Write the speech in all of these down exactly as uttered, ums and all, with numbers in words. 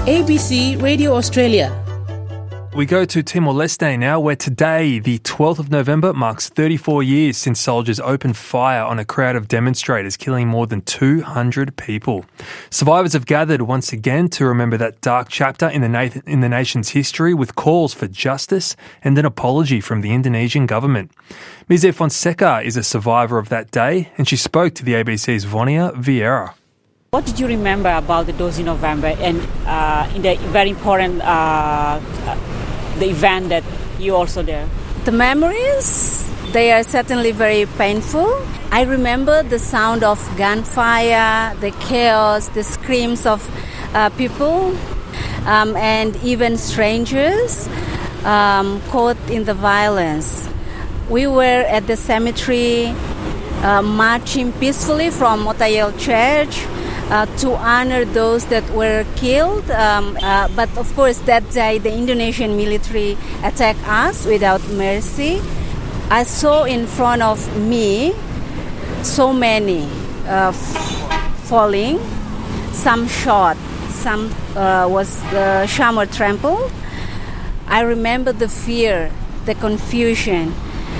A B C Radio Australia. We go to Timor-Leste now, where today, the twelfth of November, marks thirty-four years since soldiers opened fire on a crowd of demonstrators, killing more than two hundred people. Survivors have gathered once again to remember that dark chapter in the, na- in the nation's history, with calls for justice and an apology from the Indonesian government. Mise Fonseca is a survivor of that day, and she spoke to the A B C's Vonia Vieira. What did you remember about the twelfth of November and uh, in the very important uh, the event that you also there? The memories, they are certainly very painful. I remember the sound of gunfire, the chaos, the screams of uh, people, um, and even strangers um, caught in the violence. We were at the cemetery uh, marching peacefully from Motayel Church Uh, to honor those that were killed. Um, uh, but of course that day the Indonesian military attacked us without mercy. I saw in front of me so many uh, f- falling, some shot, some uh, was uh, sham or trampled. I remember the fear, the confusion.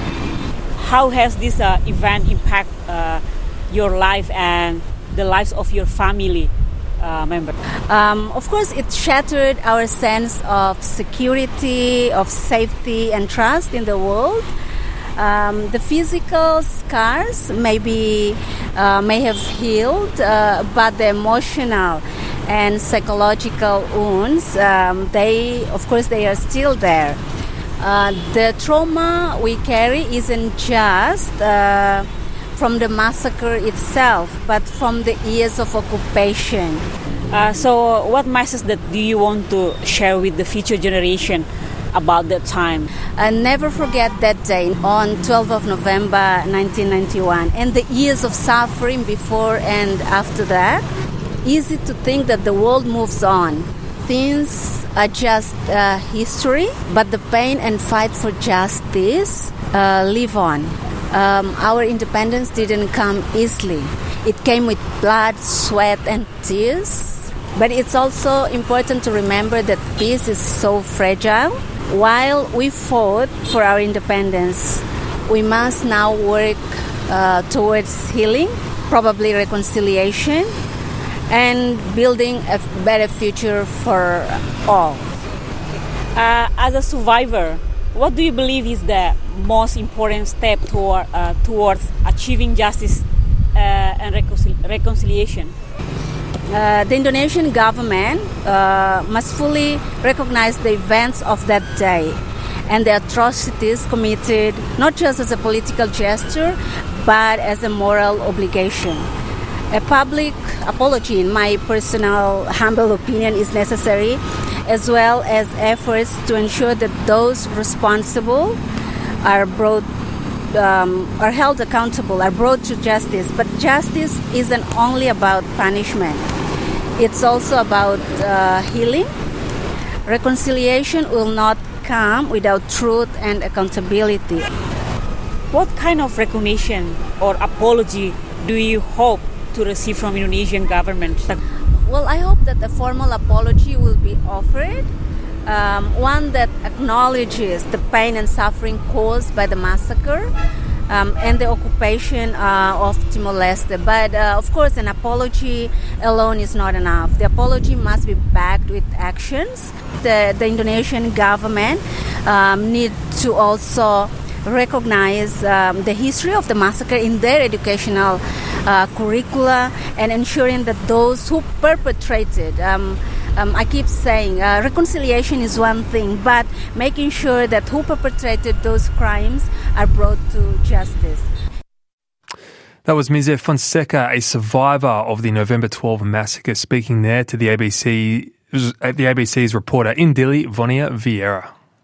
How has this uh, event impact uh, your life and the lives of your family uh, members? Um, of course, it shattered our sense of security, of safety and trust in the world. Um, the physical scars maybe uh, may have healed, uh, but the emotional and psychological wounds, um, they, of course, they are still there. Uh, the trauma we carry isn't just Uh, from the massacre itself, but from the years of occupation. Uh, so what message that do you want to share with the future generation about that time? And never forget that day on twelfth of November nineteen ninety-one and the years of suffering before and after that. Easy to think that the world moves on. Things are just uh, history, but the pain and fight for justice uh, live on. Um, our independence didn't come easily. It came with blood, sweat, and tears. But it's also important to remember that peace is so fragile. While we fought for our independence, we must now work uh, towards healing, probably reconciliation, and building a better future for all. Uh, as a survivor, what do you believe is the most important step toward, uh, towards achieving justice uh, and reconcil- reconciliation? Uh, the Indonesian government uh, must fully recognize the events of that day and the atrocities committed not just as a political gesture, but as a moral obligation. A public apology, in my personal humble opinion, is necessary, as well as efforts to ensure that those responsible are brought, um, are held accountable, are brought to justice. But justice isn't only about punishment. It's also about uh, healing. Reconciliation will not come without truth and accountability. What kind of recognition or apology do you hope to receive from Indonesian government? Well, I hope that a formal apology will be offered, um, one that acknowledges the pain and suffering caused by the massacre um, and the occupation uh, of Timor-Leste. But, uh, of course, an apology alone is not enough. The apology must be backed with actions. The, the Indonesian government um, need to also recognize um, the history of the massacre in their educational uh, curricula and ensuring that those who perpetrated, um, um, I keep saying uh, reconciliation is one thing, but making sure that who perpetrated those crimes are brought to justice. That was Mise Fonseca, a survivor of the November twelfth massacre, speaking there to the A B C, the A B C's reporter in Dili, Vonia Vieira.